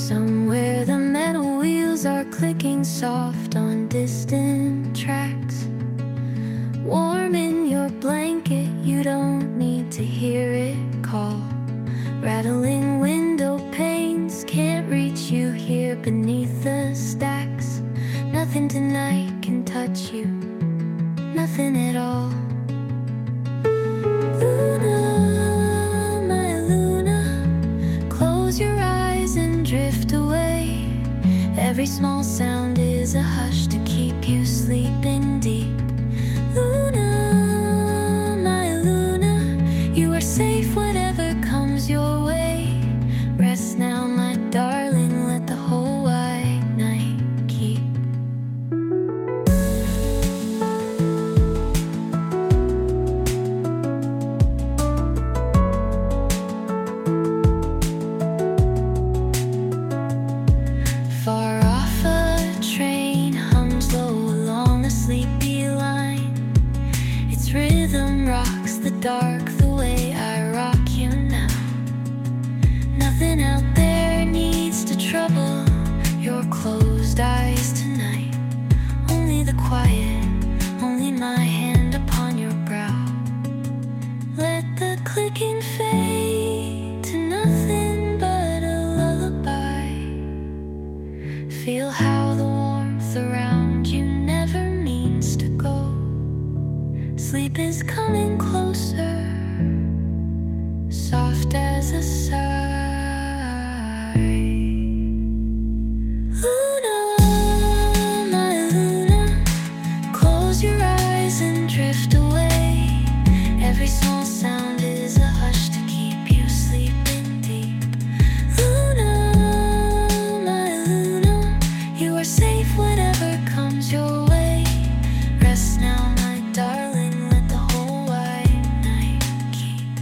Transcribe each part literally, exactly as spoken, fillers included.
Somewhere the metal wheels are clicking soft on distant tracks. Warm in your blanket, you don't need to hear it call. Rattling window panes can't reach you here beneath the stacks. Nothing tonight can touch you, nothing at all. Luna, my Luna, close your eyes and drift away. Every small sound is a hush to keep you sleeping deep. Luna, my Luna, you are safe whatever comes your way. Rest now, my darling, let the whole white night keep. Far off a train hums low along a sleepy line. Its rhythm rocks the dark the way I rock you now. Nothing out there needs to trouble your closed eyes tonight. Only the quiet, only my hand upon your brow. Let the clicking fade to nothing but a lullaby. Feel how the warmth around you never means to go. Sleep is coming closer, soft as a sigh. Luna, my Luna, close your eyes and drift away. Every small sound is a hush to keep you sleeping deep. Luna, my Luna, you are safe whatever comes your way. Rest now, my darling, let the whole white night keep.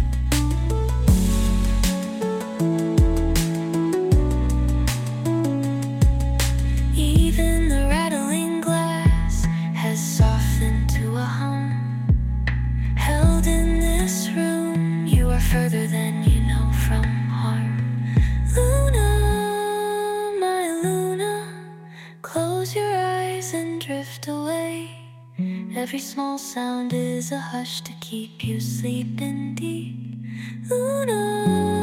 Even the rattling glass has softened to a hum. Held in this room, you are further than you know from harm. Luna, my Luna, close your eyes and drift away. Every small sound is a hush to keep you sleeping deep. Luna,